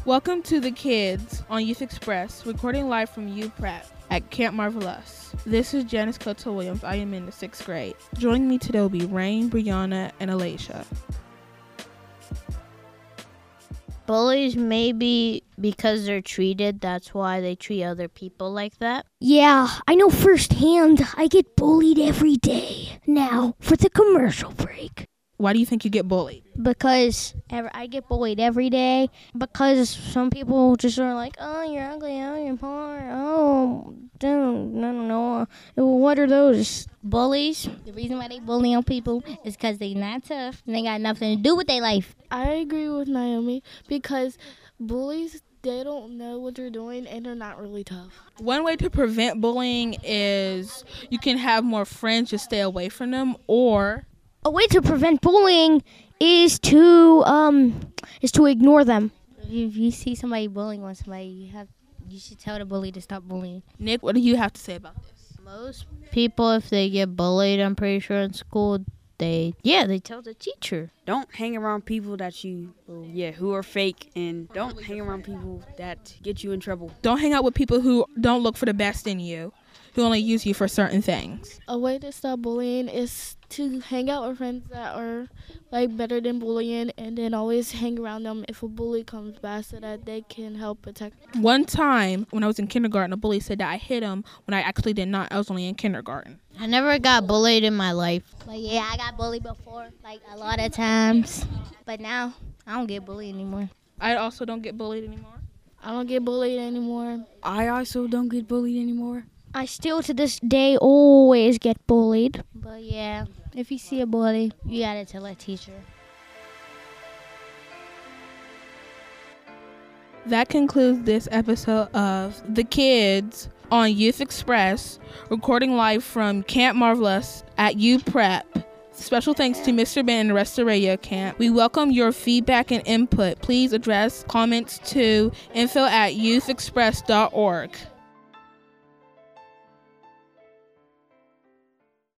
Welcome to the kids on Youth Express, recording live from UPrep at Camp Marvelous. This is Janice Coto-Williams. I am in the 6th grade. Joining me today will be Rain, Brianna, and Alasia. Bullies, maybe because they're treated, that's why they treat other people like that. Yeah, I know firsthand. I get bullied every day. Now, for the commercial break. Why do you think you get bullied? Because I get bullied every day. Because some people just are like, oh, you're ugly, oh, you're poor, oh, no. What are those? Bullies, the reason why they bully on people is because they not tough and they got nothing to do with their life. I agree with Naomi because bullies, they don't know what they're doing and they're not really tough. One way to prevent bullying is you can have more friends, just stay away from them, or a way to prevent bullying is to ignore them. If you see somebody bullying on somebody, you should tell the bully to stop bullying. Nick, what do you have to say about this? Most people, if they get bullied, I'm pretty sure in school, they tell the teacher. Don't hang around people that who are fake, and don't hang around people that get you in trouble. Don't hang out with people who don't look for the best in you, who only use you for certain things. A way to stop bullying is to hang out with friends that are better than bullying, and then always hang around them if a bully comes back so that they can help protect. One time when I was in kindergarten, a bully said that I hit him when I actually did not. I was only in kindergarten. I never got bullied in my life. But yeah, I got bullied before, a lot of times. But now, I don't get bullied anymore. I also don't get bullied anymore. I don't get bullied anymore. I also don't get bullied anymore. I still, to this day, always get bullied. But yeah, if you see a bully, you gotta tell a teacher. That concludes this episode of The Kids on Youth Express, recording live from Camp Marvelous at UPrep. Special thanks to Mr. Ben and the rest of Radio Camp. We welcome your feedback and input. Please address comments to info@youthexpress.org.